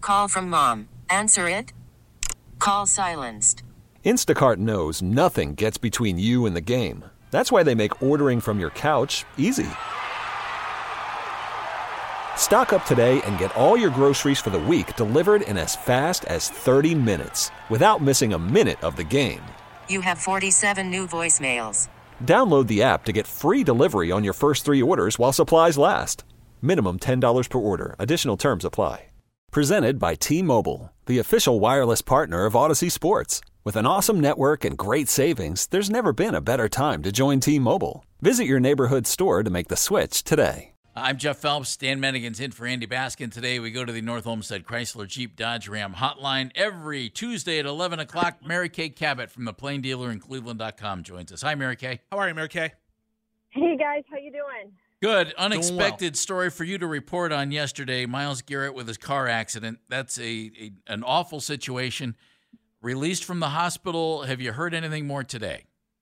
Call from mom. Answer it. Call silenced. Instacart knows nothing gets between you and the game. That's why they make ordering from your couch easy. Stock up today and get all your groceries for the week delivered in as fast as 30 minutes without missing a minute of the game. You have 47 new voicemails. Download the app to get free delivery on your first 3 orders while supplies last. Minimum $10 per order. Additional terms apply. Presented by T-Mobile, the official wireless partner of Odyssey Sports. With an awesome network and great savings, there's never been a better time to join T-Mobile. Visit your neighborhood store to make the switch today. I'm Jeff Phelps. Dan Mennigan's in for Andy Baskin. Today we go to the North Olmsted Chrysler Jeep Dodge Ram hotline. Every Tuesday at 11 o'clock, Mary Kay Cabot from the Plain Dealer in Cleveland.com joins us. Hi, Mary Kay. How are you, Mary Kay? Hey, guys. How you doing? Good. Unexpected story for you to report on yesterday. Myles Garrett with his car accident. That's an awful situation. Released from the hospital. Have you heard anything more today?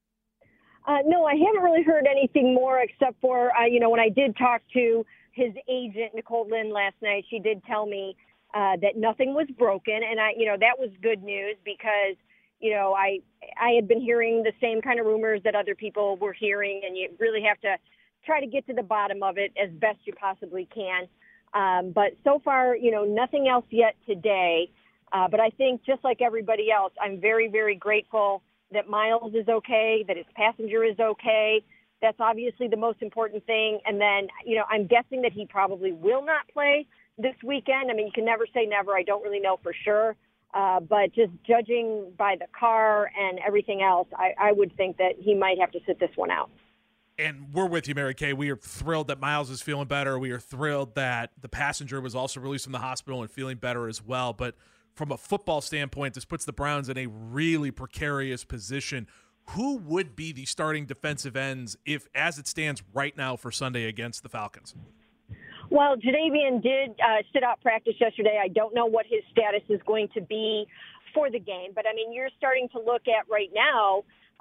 No, I haven't really heard anything more except for, when I did talk to his agent, Nicole Lynn, last night, she did tell me that nothing was broken. And, that was good news because, I had been hearing the same kind of rumors that other people were hearing, and you really have to try to get to the bottom of it as best you possibly can. But so far, nothing else yet today. But I think just like everybody else, I'm very, very grateful that Myles is okay, that his passenger is okay. That's obviously the most important thing. And then, I'm guessing that he probably will not play this weekend. I mean, you can never say never. I don't really know for sure. But just judging by the car and everything else, I would think that he might have to sit this one out. And we're with you, Mary Kay. We are thrilled that Myles is feeling better. We are thrilled that the passenger was also released from the hospital and feeling better as well. But from a football standpoint, this puts the Browns in a really precarious position. Who would be the starting defensive ends if, as it stands right now for Sunday against the Falcons? Well, Jadeveon did sit out practice yesterday. I don't know what his status is going to be for the game. But, I mean, you're starting to look at right now,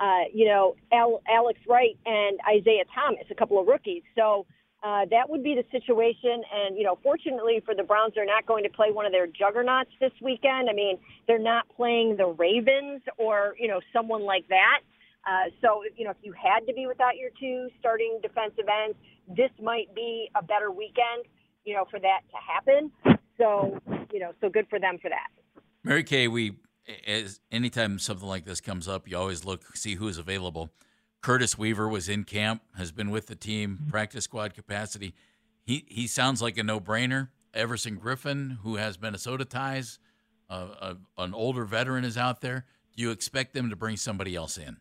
Alex Wright and Isaiah Thomas, a couple of rookies. So that would be the situation. And, fortunately for the Browns, they're not going to play one of their juggernauts this weekend. I mean, they're not playing the Ravens or, someone like that. So, if you had to be without your 2 starting defensive ends, this might be a better weekend, for that to happen. So, so good for them for that. Mary Kay, anytime something like this comes up, you always see who's available. Curtis Weaver was in camp, has been with the team, practice squad capacity. He sounds like a no-brainer. Everson Griffin, who has Minnesota ties, an older veteran is out there. Do you expect them to bring somebody else in?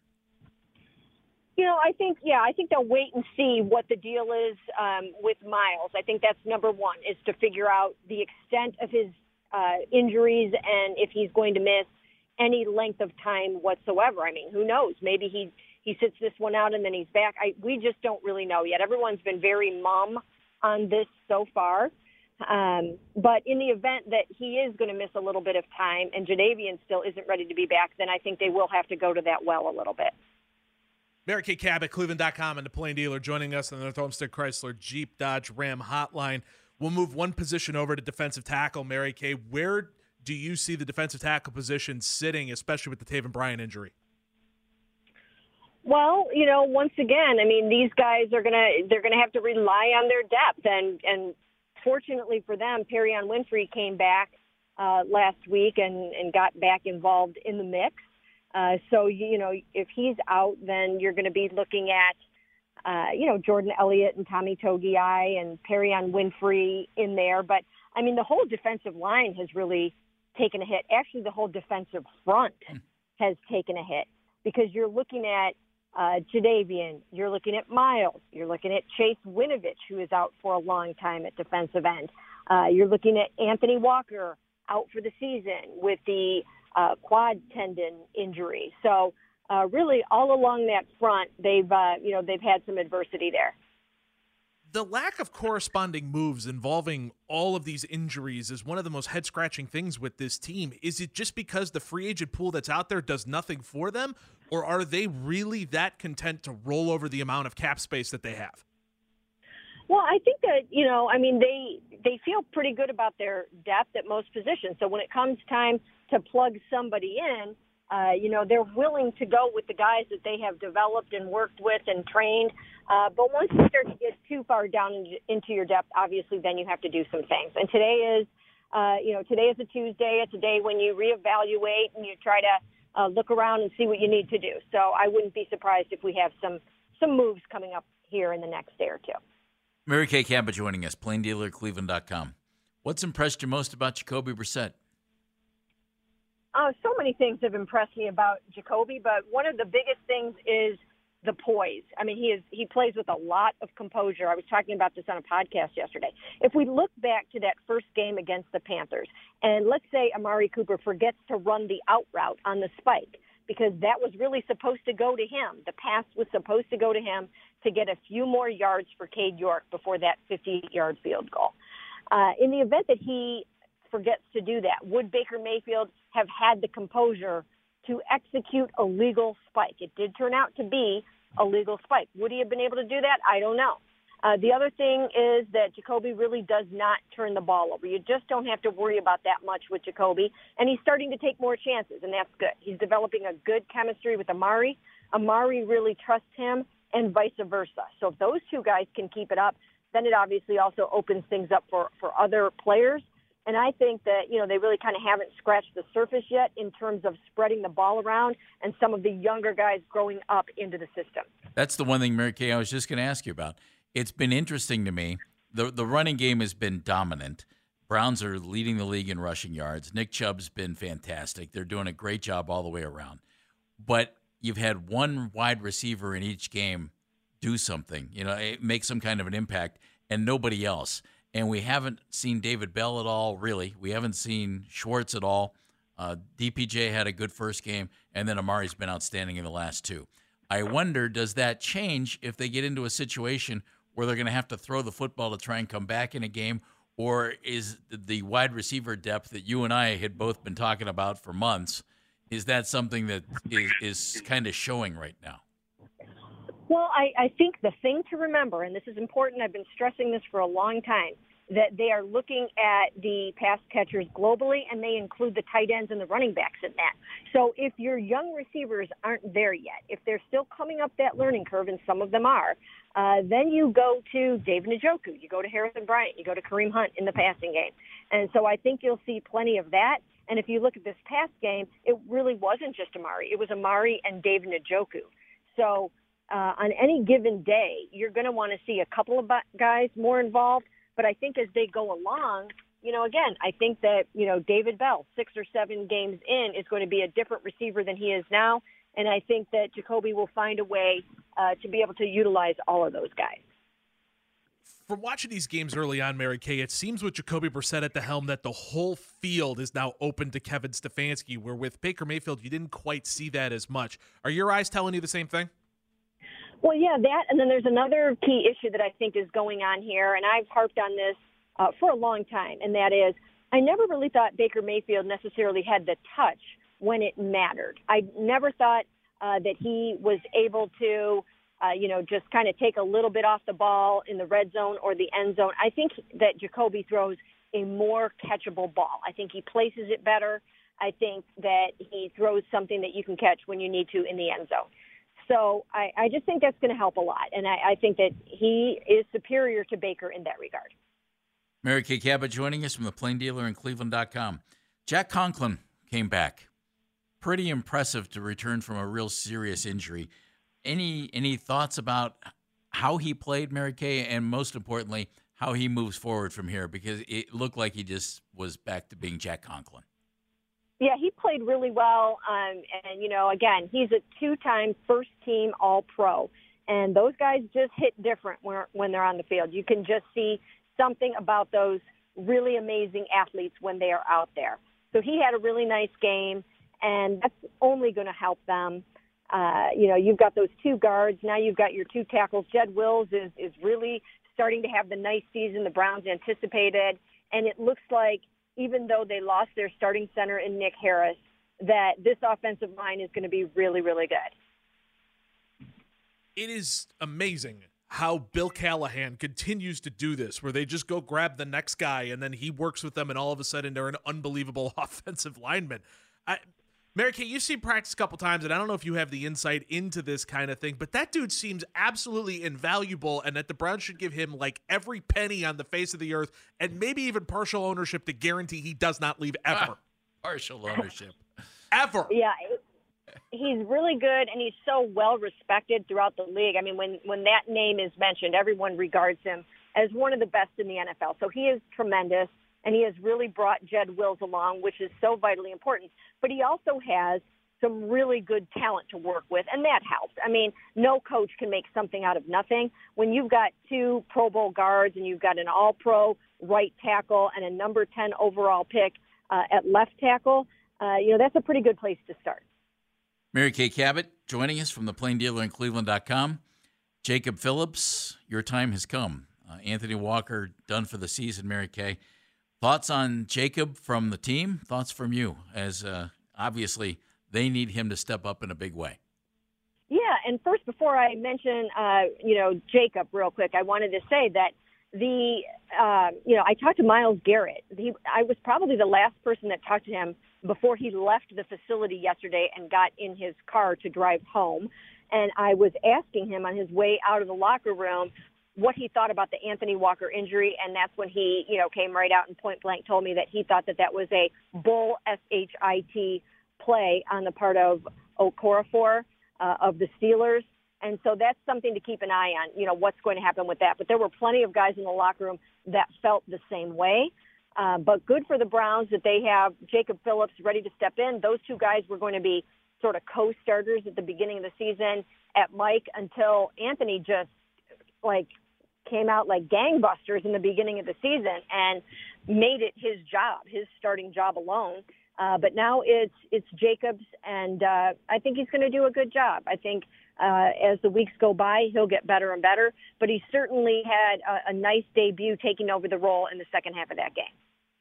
I think they'll wait and see what the deal is with Myles. I think that's number one, is to figure out the extent of his injuries and if he's going to miss any length of time whatsoever. I mean, who knows? Maybe he sits this one out and then he's back. We just don't really know yet. Everyone's been very mum on this so far. But in the event that he is going to miss a little bit of time and Jadeveon still isn't ready to be back, then I think they will have to go to that well a little bit. Mary Kay Cabot, Cleveland.com, and the Plain Dealer joining us on the North Olmsted Chrysler Jeep Dodge Ram hotline. We'll move one position over to defensive tackle. Mary Kay, where do you see the defensive tackle position sitting, especially with the Taven Bryan injury? Well, once again, I mean, these guys they're gonna have to rely on their depth, and fortunately for them, Perion Winfrey came back last week and got back involved in the mix. So, if he's out, then you're going to be looking at, Jordan Elliott and Tommy Togiai and Perion Winfrey in there. But, I mean, the whole defensive line has really taken a hit. Actually, the whole defensive front has taken a hit because you're looking at Jadeveon, you're looking at Myles, you're looking at Chase Winovich, who is out for a long time at defensive end. You're looking at Anthony Walker out for the season with the quad tendon injury. So really all along that front, they've had some adversity there. The lack of corresponding moves involving all of these injuries is one of the most head-scratching things with this team. Is it just because the free agent pool that's out there does nothing for them, or are they really that content to roll over the amount of cap space that they have? Well, I think that, they feel pretty good about their depth at most positions. So when it comes time to plug somebody in, they're willing to go with the guys that they have developed and worked with and trained. But once you start to get too far down into your depth, obviously then you have to do some things. And today is a Tuesday. It's a day when you reevaluate and you try to look around and see what you need to do. So I wouldn't be surprised if we have some moves coming up here in the next day or two. Mary Kay Cabot joining us, plaindealercleveland.com. What's impressed you most about Jacoby Brissett? So many things have impressed me about Jacoby, but one of the biggest things is the poise. I mean, he plays with a lot of composure. I was talking about this on a podcast yesterday. If we look back to that first game against the Panthers, and let's say Amari Cooper forgets to run the out route on the spike, because that was really supposed to go to him. The pass was supposed to go to him to get a few more yards for Cade York before that 50-yard field goal. In the event that he forgets to do that, would Baker Mayfield have had the composure to execute a legal spike? It did turn out to be a legal spike. Would he have been able to do that? I don't know. The other thing is that Jacoby really does not turn the ball over. You just don't have to worry about that much with Jacoby, and he's starting to take more chances, and that's good. He's developing a good chemistry with Amari. Amari really trusts him, and vice versa. So if those two guys can keep it up, then it obviously also opens things up for other players. And I think that, they really kind of haven't scratched the surface yet in terms of spreading the ball around and some of the younger guys growing up into the system. That's the one thing, Mary Kay, I was just going to ask you about. It's been interesting to me. The running game has been dominant. Browns are leading the league in rushing yards. Nick Chubb's been fantastic. They're doing a great job all the way around. But you've had one wide receiver in each game do something, make some kind of an impact, and nobody else. And we haven't seen David Bell at all, really. We haven't seen Schwartz at all. DPJ had a good first game, and then Amari's been outstanding in the last two. I wonder, does that change if they get into a situation where they're going to have to throw the football to try and come back in a game, or is the wide receiver depth that you and I had both been talking about for months, is that something that is kind of showing right now? Well, I think the thing to remember, and this is important, I've been stressing this for a long time, that they are looking at the pass catchers globally, and they include the tight ends and the running backs in that. So if your young receivers aren't there yet, if they're still coming up that learning curve, and some of them are, then you go to David Njoku, you go to Harrison Bryant, you go to Kareem Hunt in the passing game. And so I think you'll see plenty of that. And if you look at this past game, it really wasn't just Amari. It was Amari and David Njoku. So on any given day, you're going to want to see a couple of guys more involved. But I think as they go along, again, I think that, David Bell, 6 or 7 games in, is going to be a different receiver than he is now. And I think that Jacoby will find a way to be able to utilize all of those guys. From watching these games early on, Mary Kay, it seems with Jacoby Brissett at the helm that the whole field is now open to Kevin Stefanski, where with Baker Mayfield, you didn't quite see that as much. Are your eyes telling you the same thing? Well, yeah, that, and then there's another key issue that I think is going on here, and I've harped on this for a long time, and that is I never really thought Baker Mayfield necessarily had the touch when it mattered. I never thought that he was able to, just kind of take a little bit off the ball in the red zone or the end zone. I think that Jacoby throws a more catchable ball. I think he places it better. I think that he throws something that you can catch when you need to in the end zone. So I just think that's going to help a lot. And I think that he is superior to Baker in that regard. Mary Kay Cabot joining us from the Plain Dealer and Cleveland.com. Jack Conklin came back. Pretty impressive to return from a real serious injury. Any thoughts about how he played, Mary Kay, and most importantly, how he moves forward from here? Because it looked like he just was back to being Jack Conklin. Yeah, he played really well. And, again, he's a 2-time first-team All-Pro. And those guys just hit different when they're on the field. You can just see something about those really amazing athletes when they are out there. So he had a really nice game, and that's only going to help them. You've got those 2 guards. Now you've got your 2 tackles. Jed Wills is really starting to have the nice season the Browns anticipated. And it looks like even though they lost their starting center in Nick Harris, that this offensive line is going to be really, really good. It is amazing how Bill Callahan continues to do this, where they just go grab the next guy and then he works with them and all of a sudden they're an unbelievable offensive lineman. Mary Kay, you've seen practice a couple times, and I don't know if you have the insight into this kind of thing, but that dude seems absolutely invaluable, and that the Browns should give him like every penny on the face of the earth and maybe even partial ownership to guarantee he does not leave ever. Partial ownership. Ever. Yeah, he's really good, and he's so well respected throughout the league. I mean, when that name is mentioned, everyone regards him as one of the best in the NFL. So he is tremendous, and he has really brought Jed Wills along, which is so vitally important. But he also has some really good talent to work with, and that helps. I mean, no coach can make something out of nothing. When you've got 2 Pro Bowl guards and you've got an all-pro right tackle and a number 10 overall pick at left tackle, that's a pretty good place to start. Mary Kay Cabot joining us from the Plain Dealer in Cleveland.com. Jacob Phillips, your time has come. Anthony Walker done for the season, Mary Kay. Thoughts on Jacob from the team? Thoughts from you, as obviously they need him to step up in a big way. Yeah, and first, before I mention, Jacob real quick, I wanted to say that I talked to Myles Garrett. I was probably the last person that talked to him before he left the facility yesterday and got in his car to drive home. And I was asking him on his way out of the locker room what he thought about the Anthony Walker injury, and that's when he, came right out and point blank told me that he thought that was a bull, S-H-I-T, play on the part of Okorafor of the Steelers. And so that's something to keep an eye on, what's going to happen with that. But there were plenty of guys in the locker room that felt the same way. But good for the Browns that they have Jacob Phillips ready to step in. Those 2 guys were going to be sort of co-starters at the beginning of the season at Mike until Anthony just, came out like gangbusters in the beginning of the season and made it his job, his starting job alone. But now it's Jacobs, and I think he's going to do a good job. I think as the weeks go by, he'll get better and better. But he certainly had a nice debut taking over the role in the second half of that game.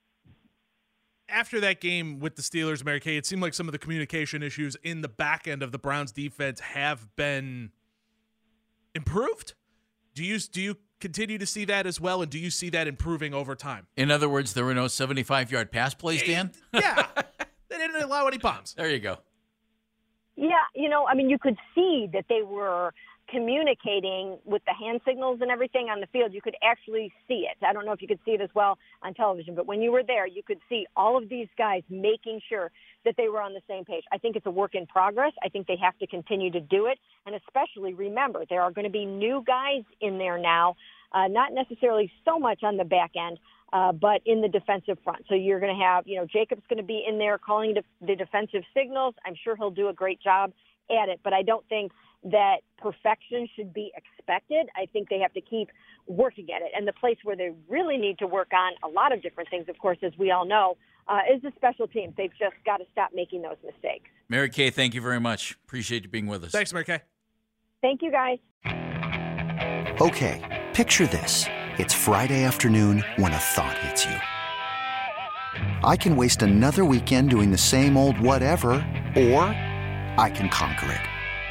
After that game with the Steelers, Mary Kay, it seemed like some of the communication issues in the back end of the Browns defense have been improved. Do you continue to see that as well, and do you see that improving over time? In other words, there were no 75-yard pass plays, Dan? Yeah. They didn't allow any bombs. There you go. Yeah, you could see that they were communicating with the hand signals and everything on the field. You could actually see it. I don't know if you could see it as well on television, but when you were there, you could see all of these guys making sure that they were on the same page. I think it's a work in progress. I think they have to continue to do it. And especially remember, there are going to be new guys in there now, not necessarily so much on the back end, but in the defensive front. So you're going to have, Jacob's going to be in there calling the defensive signals. I'm sure he'll do a great job at it, but I don't think that perfection should be expected. I think they have to keep working at it. And the place where they really need to work on a lot of different things, of course, as we all know, is the special teams. They've just got to stop making those mistakes. Mary Kay, thank you very much. Appreciate you being with us. Thanks, Mary Kay. Thank you, guys. Okay, picture this. It's Friday afternoon when a thought hits you. I can waste another weekend doing the same old whatever, or I can conquer it.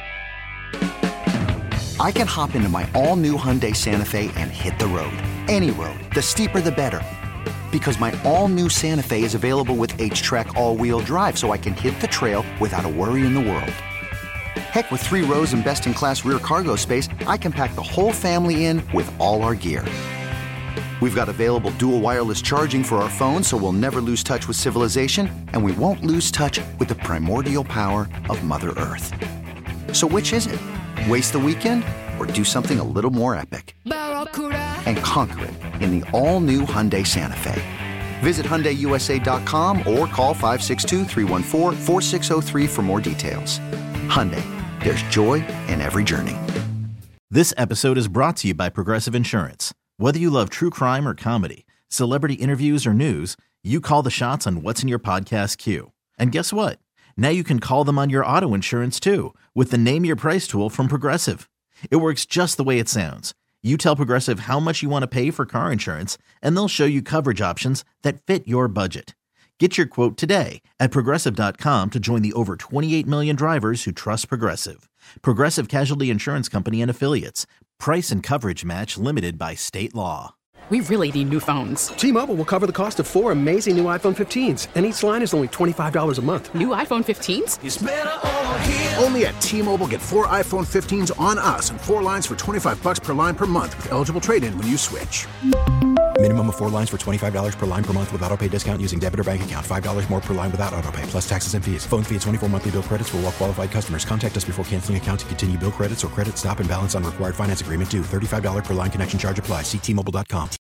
I can hop into my all-new Hyundai Santa Fe and hit the road. Any road. The steeper, the better. Because my all-new Santa Fe is available with H-Track all-wheel drive, so I can hit the trail without a worry in the world. Heck, with 3 rows and best-in-class rear cargo space, I can pack the whole family in with all our gear. We've got available dual wireless charging for our phones, so we'll never lose touch with civilization, and we won't lose touch with the primordial power of Mother Earth. So which is it? Waste the weekend or do something a little more epic? And conquer it in the all-new Hyundai Santa Fe. Visit HyundaiUSA.com or call 562-314-4603 for more details. Hyundai, there's joy in every journey. This episode is brought to you by Progressive Insurance. Whether you love true crime or comedy, celebrity interviews or news, you call the shots on what's in your podcast queue. And guess what? Now you can call them on your auto insurance too with the Name Your Price tool from Progressive. It works just the way it sounds. You tell Progressive how much you want to pay for car insurance, and they'll show you coverage options that fit your budget. Get your quote today at Progressive.com to join the over 28 million drivers who trust Progressive. Progressive Casualty Insurance Company and Affiliates. Price and coverage match limited by state law. We really need new phones. T-Mobile will cover the cost of 4 amazing new iPhone 15s, and each line is only $25 a month. New iPhone 15s? It's better over here. Only at T-Mobile, get 4 iPhone 15s on us and 4 lines for $25 per line per month with eligible trade-in when you switch. Minimum of 4 lines for $25 per line per month with autopay discount using debit or bank account. $5 more per line without autopay, plus taxes and fees. Phone fee at 24 monthly bill credits for well-qualified customers. Contact us before canceling account to continue bill credits or credit stop and balance on required finance agreement due. $35 per line connection charge applies. See T-Mobile.com.